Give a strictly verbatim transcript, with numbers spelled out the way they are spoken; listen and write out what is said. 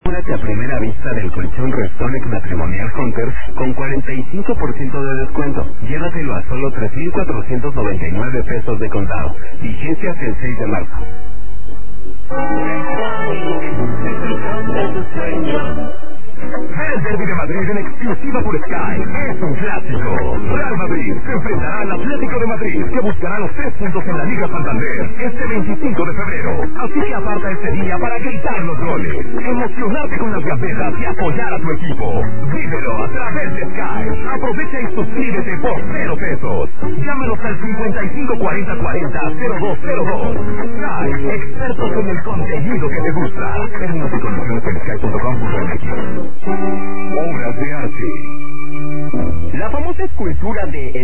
Enamórate a primera vista del colchón Restonic Matrimonial Hunter con cuarenta y cinco por ciento de descuento. Llévatelo a solo tres mil cuatrocientos noventa y nueve pesos de contado. Vigencia hasta el seis de marzo. El Derby de Madrid en exclusiva por Sky es un clásico. Real Madrid se enfrentará al Atlético de Madrid, que buscará los tres puntos en la Liga Santander este veinticinco de febrero. Así que aparta este día para gritar los goles, emocionarte con las gambetas y apoyar a tu equipo. Vívelo a través de Sky. Aprovecha y suscríbete por cero pesos. Llámanos al cincuenta y cinco cuarenta cuarenta cero dos cero dos. Sky, expertos en el contenido que te gusta. Términos y condiciones en sky punto com punto m x. Obras de arte. La famosa escultura de